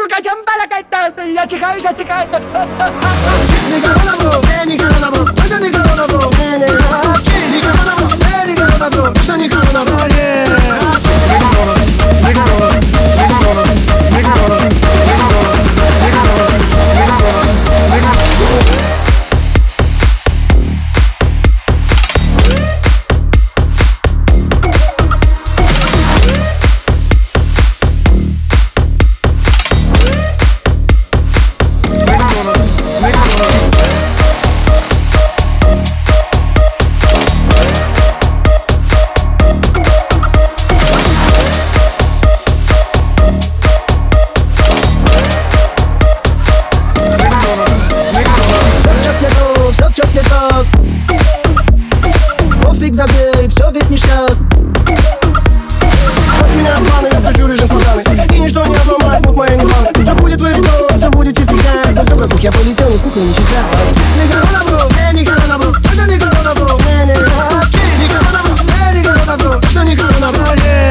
Чука чамбала кайта, я чихаю, сейчас чихаю. Пофиг, забей, все ведь ништяк. От меня планы, я включу режим спонтанный. И ничто не обломает путь моей небаны. Все будет вырито, все будет чистый кайф. Но все вокруг, я полетел, ни куклы не считаю. Не корона, бро, не корона, бро. Точно не корона, бро, не корона, бро, не корона, бро. Точно не корона, бро,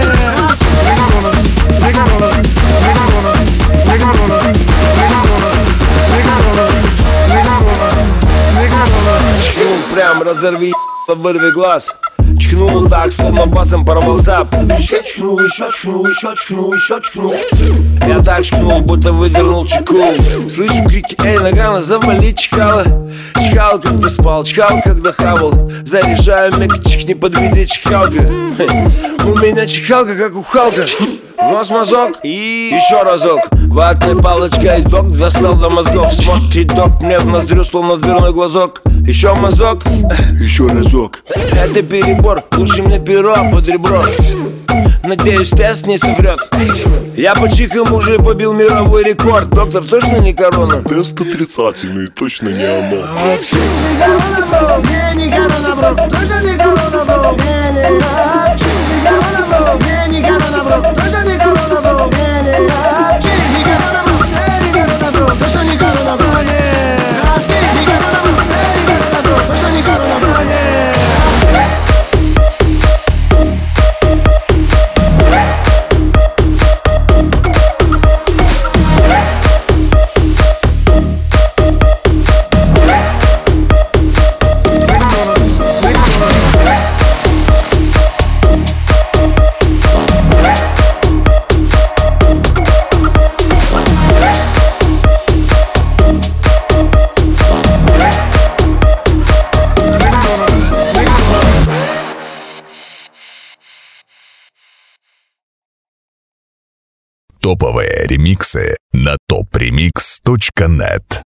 Прям разорви, вырви глаз. Чкнул так, словно басом порвал зап. Еще чкнул, еще чкнул, еще чкнул, еще чкнул. Я так чкнул, будто выдернул чеку. Слышу крики, эй, нагана, завали чкала. Чкал, когда спал, чкал, когда хавал. Заряжаю мекачек, не подведи чкалка. У меня чкалка, как у Халка. В нос мазок и еще разок. Ватной палочкой док достал до мозгов. Смотрит док мне в ноздрю, словно дверной глазок. Еще мазок, еще разок. Это перебор, лучше мне перо под ребро. Надеюсь, тест не соврет. Я по чикам уже побил мировой рекорд. Доктор, точно не корона? Тест отрицательный, точно не оно. не корона, бро. Точно не корона, бро. Не корона, бро. Не корона, бро. Точно не корона, бро. Не корона, бро. Точно не корона, бро. Топовые ремиксы на topremix.net.